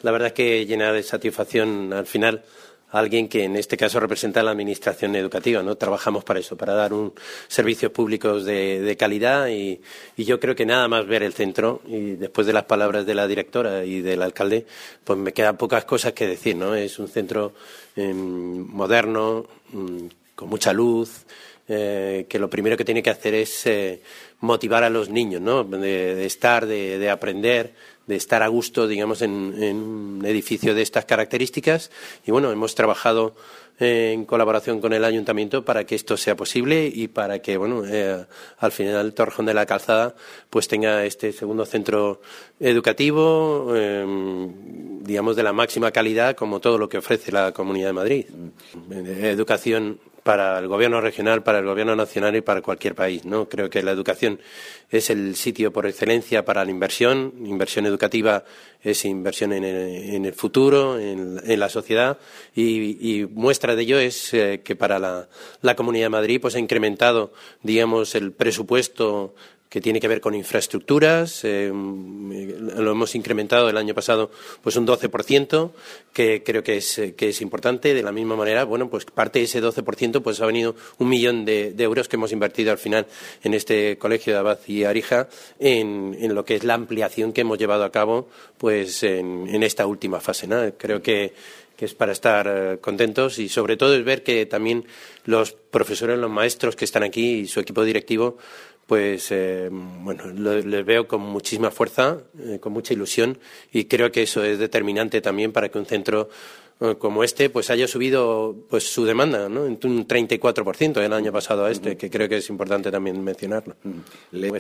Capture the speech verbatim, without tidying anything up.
la verdad es que llena de satisfacción al final a alguien que en este caso representa a la Administración educativa, ¿no? Trabajamos para eso, para dar un servicios públicos de, de calidad y, y yo creo que nada más ver el centro y después de las palabras de la directora y del alcalde, pues me quedan pocas cosas que decir, ¿no? Es un centro eh, moderno, mm, con mucha luz, eh, que lo primero que tiene que hacer es eh, motivar a los niños, ¿no? De, de estar, de, de aprender, de estar a gusto, digamos, en, en un edificio de estas características. Y bueno, hemos trabajado eh, en colaboración con el ayuntamiento para que esto sea posible y para que, bueno, eh, al final Torrejón de la Calzada pues tenga este segundo centro educativo, eh, digamos, de la máxima calidad, como todo lo que ofrece la Comunidad de Madrid. Educación para el gobierno regional, para el gobierno nacional y para cualquier país, ¿no? Creo que la educación es el sitio por excelencia para la inversión. Inversión educativa es inversión en el, en el futuro, en, en la sociedad y, y muestra de ello es eh, que para la, la Comunidad de Madrid pues ha incrementado, digamos, el presupuesto que tiene que ver con infraestructuras, eh, lo hemos incrementado el año pasado pues un doce por ciento, que creo que es, que es importante. De la misma manera, bueno, pues parte de ese doce por ciento pues ha venido un millón de, de euros que hemos invertido al final en este colegio de Abad y Arija en, en lo que es la ampliación que hemos llevado a cabo pues en, en esta última fase, ¿no? Creo que que es para estar contentos y sobre todo es ver que también los profesores, los maestros que están aquí y su equipo directivo pues eh, bueno, les veo con muchísima fuerza, eh, con mucha ilusión y creo que eso es determinante también para que un centro eh, como este pues haya subido pues su demanda, ¿no? En un treinta y cuatro por ciento del año pasado a este, uh-huh. que creo que es importante también mencionarlo. Uh-huh.